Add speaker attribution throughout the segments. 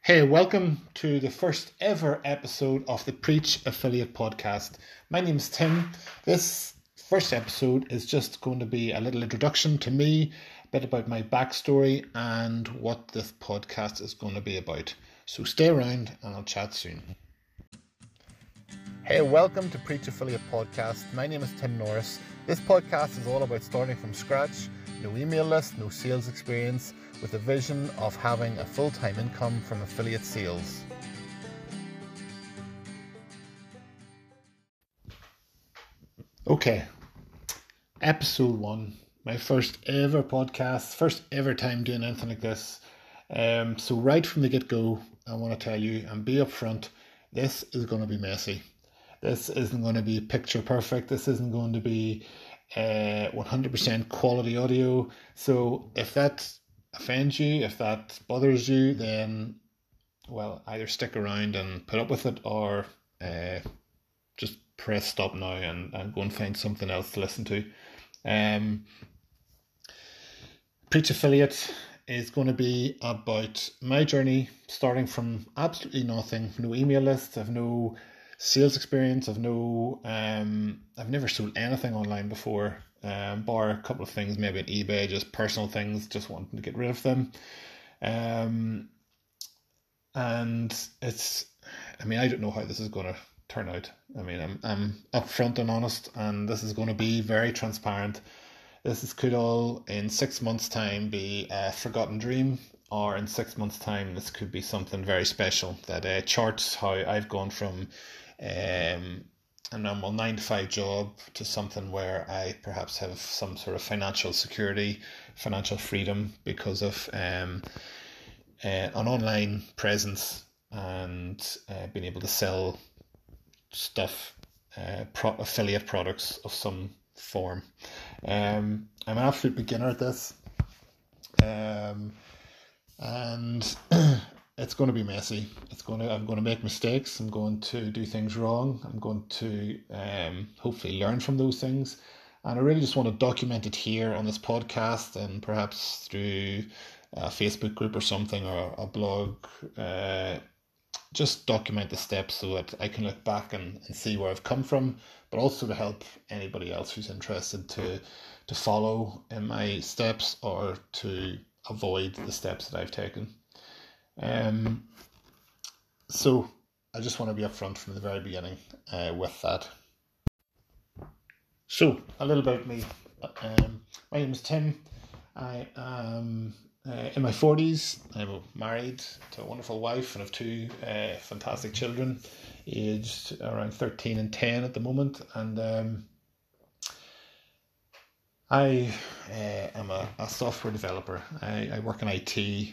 Speaker 1: Hey, welcome to the first ever episode of the Preach Affiliate Podcast. My name is Tim. This first episode is just going to be a little introduction to me, a bit about my backstory, and what this podcast is going to be about. So stay around and I'll chat soon. Hey, welcome to Preach Affiliate Podcast. My name is Tim Norris. This podcast is all about starting from scratch, no email list, no sales experience, with a vision of having a full-time income from affiliate sales. Okay, episode 1, my first ever podcast, first ever time doing anything like this. So right from the get-go, I want to tell you and be upfront, this is going to be messy. This isn't going to be picture perfect. This isn't going to be 100% quality audio. So if that offends you, if that bothers you, then, well, either stick around and put up with it or just press stop now and go and find something else to listen to. Preach Affiliate is going to be about my journey, starting from absolutely nothing, no email list, I've no sales experience, I've never sold anything online before, bar a couple of things, maybe on eBay, just personal things, just wanting to get rid of them. And it's, I don't know how this is going to turn out. I'm upfront and honest, and this is going to be very transparent. Could all in 6 months' time be a forgotten dream, or in 6 months' time this could be something very special that charts how I've gone from a normal 9-to-5 job to something where I perhaps have some sort of financial security, financial freedom because of an online presence and being able to sell stuff, affiliate products of some form. I'm an absolute beginner at this, and it's going to be messy. I'm going to make mistakes. I'm going to do things wrong. I'm going to hopefully learn from those things. And I really just want to document it here on this podcast and perhaps through a Facebook group or something, or a blog. Just document the steps so that I can look back and see where I've come from, but also to help anybody else who's interested to follow in my steps or to avoid the steps that I've taken. So I just want to be upfront from the very beginning with that. So a little about me. My name is Tim. I am in my 40s. I'm married to a wonderful wife and have 2 fantastic children, aged around 13 and 10 at the moment. And I am a software developer. I work in IT.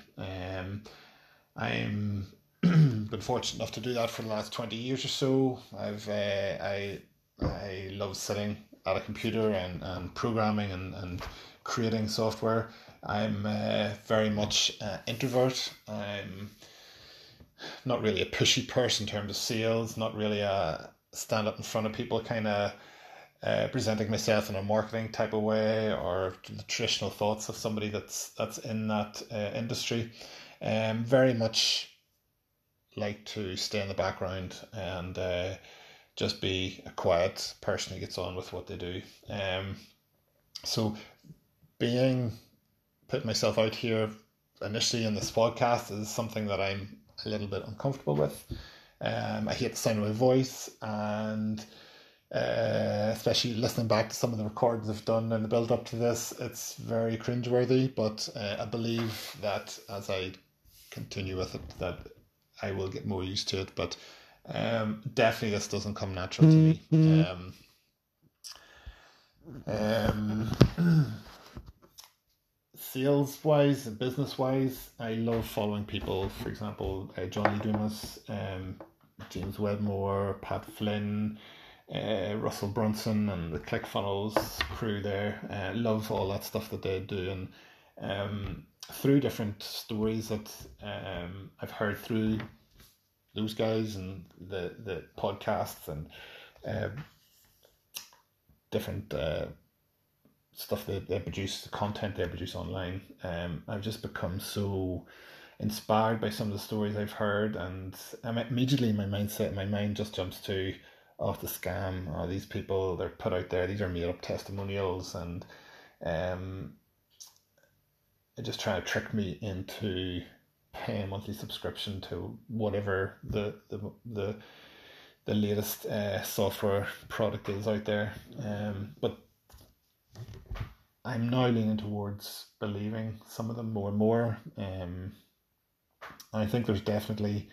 Speaker 1: I'm been fortunate enough to do that for the last 20 years or so. I love sitting at a computer and programming and creating software. I'm very much an introvert. I'm not really a pushy person in terms of sales, not really a stand up in front of people kind of presenting myself in a marketing type of way, or the traditional thoughts of somebody that's in that industry. Very much like to stay in the background and just be a quiet person who gets on with what they do. So putting myself out here initially in this podcast is something that I'm a little bit uncomfortable with. I hate the sound of my voice, and especially listening back to some of the recordings I've done in the build up to this, it's very cringeworthy, but I believe that as I continue with it that I will get more used to it, but definitely this doesn't come natural to me. Sales wise and business wise, I love following people. For example, John Lee Dumas, James Wedmore, Pat Flynn, Russell Brunson, and the ClickFunnels crew there. Love all that stuff that they do, and through different stories that I've heard through those guys and the podcasts and different stuff that they produce, the content they produce online. I've just become so inspired by some of the stories I've heard, and immediately my mind just jumps to, oh, the scam, oh, these people, they're put out there, these are made up testimonials, and um, they just try to trick me into paying a monthly subscription to whatever the latest software product is out there. But I'm now leaning towards believing some of them more and more. I think there's definitely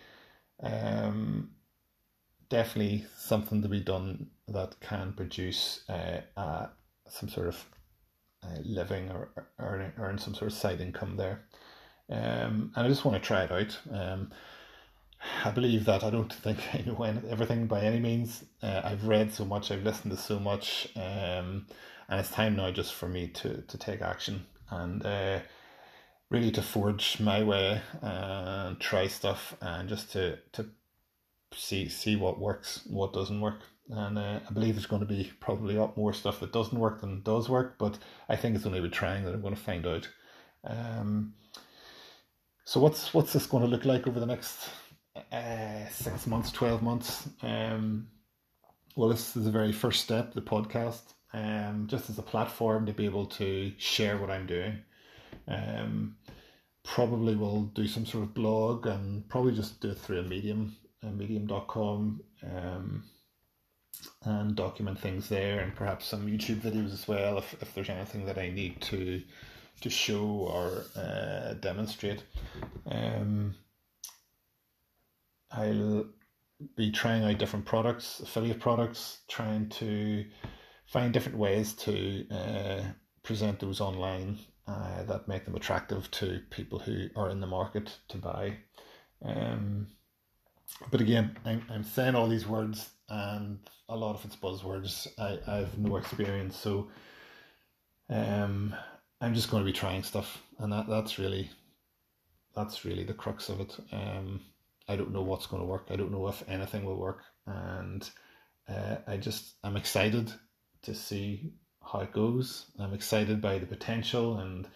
Speaker 1: something to be done that can produce some sort of living or earn some sort of side income there. And I just want to try it out. I believe that I don't think I know everything by any means. I've read so much, I've listened to so much, and it's time now just for me to take action and really to forge my way and try stuff, and just to see what works, what doesn't work. And I believe there's going to be probably a lot more stuff that doesn't work than does work, but I think it's only with trying that I'm going to find out. So what's this going to look like over the next 6 months, 12 months? Well, this is the very first step, the podcast, just as a platform to be able to share what I'm doing. Probably will do some sort of blog, and probably just do it through a medium.com, and document things there, and perhaps some YouTube videos as well if there's anything that I need to show or demonstrate. I'll be trying out different products, affiliate products, trying to find different ways to present those online that make them attractive to people who are in the market to buy. But again, I'm saying all these words, and a lot of it's buzzwords. I have no experience, so I'm just going to be trying stuff, and that's really the crux of it. I don't know what's going to work. I don't know if anything will work, and I'm excited to see how it goes. I'm excited by the potential and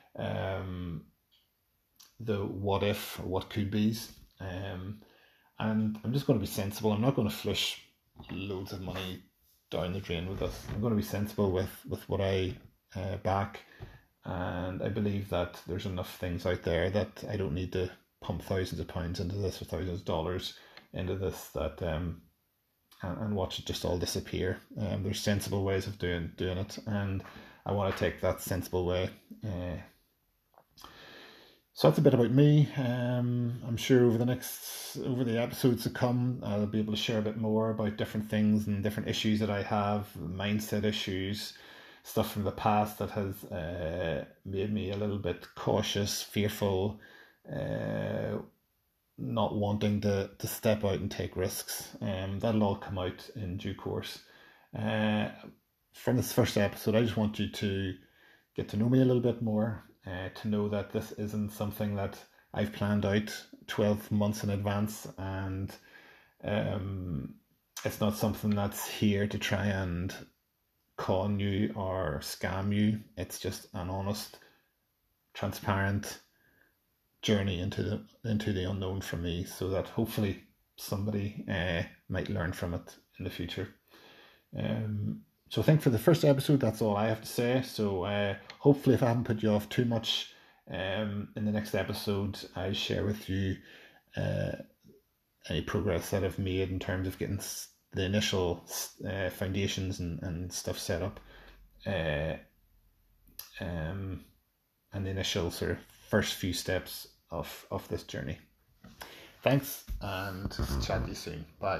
Speaker 1: the what if, or what could be's. And I'm just going to be sensible. I'm not going to flush loads of money down the drain with this. I'm going to be sensible with what I back, and I believe that there's enough things out there that I don't need to pump thousands of pounds into this, or thousands of dollars into this, that and watch it just all disappear. There's sensible ways of doing it, and I want to take that sensible way. So that's a bit about me. I'm sure over the episodes to come, I'll be able to share a bit more about different things and different issues that I have, mindset issues, stuff from the past that has made me a little bit cautious, fearful, not wanting to step out and take risks. That'll all come out in due course. From this first episode, I just want you to get to know me a little bit more, to know that this isn't something that I've planned out 12 months in advance, and it's not something that's here to try and con you or scam you. It's just an honest, transparent journey into the unknown for me, so that hopefully somebody might learn from it in the future. So I think for the first episode, that's all I have to say. So hopefully, if I haven't put you off too much, in the next episode, I share with you any progress that I've made in terms of getting the initial foundations and stuff set up, and the initial sort of first few steps of this journey. Thanks, and chat to you soon. Bye.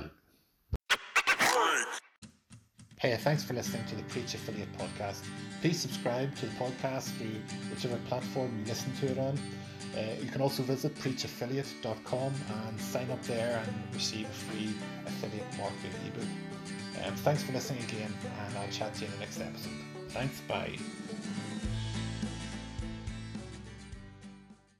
Speaker 1: Hey, thanks for listening to the Preach Affiliate Podcast. Please subscribe to the podcast through whichever platform you listen to it on. You can also visit preachaffiliate.com and sign up there and receive a free affiliate marketing ebook. Thanks for listening again, and I'll chat to you in the next episode. Thanks, bye.